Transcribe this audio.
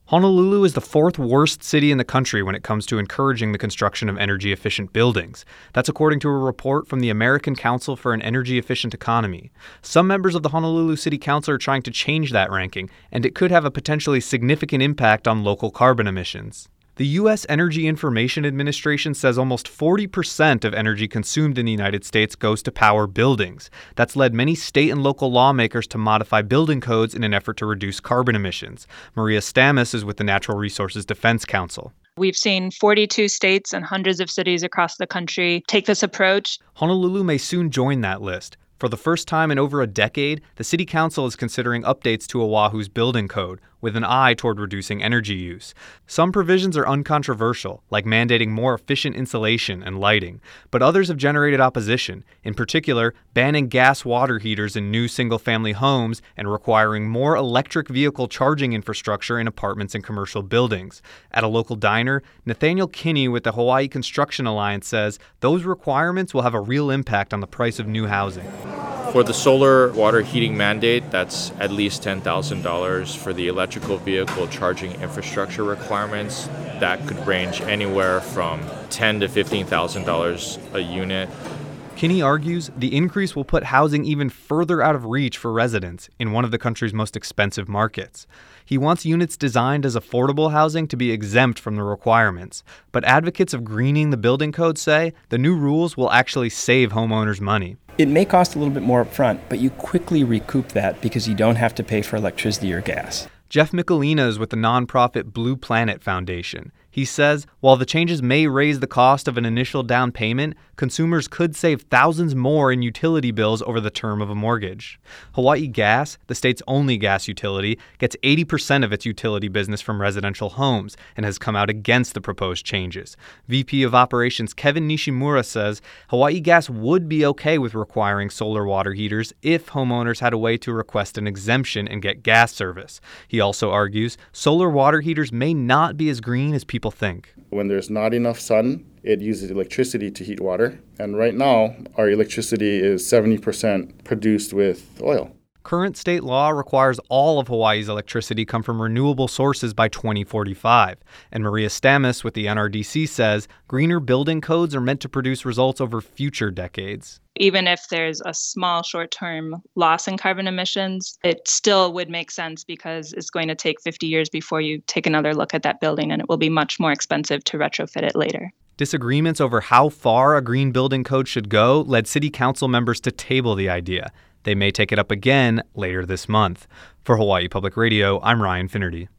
Honolulu is the fourth worst city in the country when it comes to encouraging the construction of energy-efficient buildings. That's according to a report from the American Council for an Energy-Efficient Economy. Some members of the Honolulu City Council are trying to change that ranking, and it could have a potentially significant impact on local carbon emissions. The U.S. Energy Information Administration says almost 40% of energy consumed in the United States goes to power buildings. That's led many state and local lawmakers to modify building codes in an effort to reduce carbon emissions. Maria Stamis is with the Natural Resources Defense Council. We've seen 42 states and hundreds of cities across the country take this approach. Honolulu may soon join that list. For the first time in over a decade, the City Council is considering updates to Oahu's building code, with an eye toward reducing energy use. Some provisions are uncontroversial, like mandating more efficient insulation and lighting, but others have generated opposition, in particular, banning gas water heaters in new single-family homes and requiring more electric vehicle charging infrastructure in apartments and commercial buildings. At a local diner, Nathaniel Kinney with the Hawaii Construction Alliance says those requirements will have a real impact on the price of new housing. For the solar water heating mandate, that's at least $10,000. For the electrical vehicle charging infrastructure requirements, that could range anywhere from $10,000 to $15,000 a unit. Kinney argues the increase will put housing even further out of reach for residents in one of the country's most expensive markets. He wants units designed as affordable housing to be exempt from the requirements. But advocates of greening the building code say the new rules will actually save homeowners money. It may cost a little bit more upfront, but you quickly recoup that because you don't have to pay for electricity or gas. Jeff Michelina is with the nonprofit Blue Planet Foundation. He says while the changes may raise the cost of an initial down payment, consumers could save thousands more in utility bills over the term of a mortgage. Hawaii Gas, the state's only gas utility, gets 80% of its utility business from residential homes and has come out against the proposed changes. VP of Operations Kevin Nishimura says Hawaii Gas would be okay with requiring solar water heaters if homeowners had a way to request an exemption and get gas service. He also argues solar water heaters may not be as green as people think. When there's not enough sun, it uses electricity to heat water. And right now, our electricity is 70% produced with oil. Current state law requires all of Hawaii's electricity come from renewable sources by 2045. And Maria Stamis with the NRDC says greener building codes are meant to produce results over future decades. Even if there's a small short-term loss in carbon emissions, it still would make sense because it's going to take 50 years before you take another look at that building, and it will be much more expensive to retrofit it later. Disagreements over how far a green building code should go led city council members to table the idea. They may take it up again later this month. For Hawaii Public Radio, I'm Ryan Finnerty.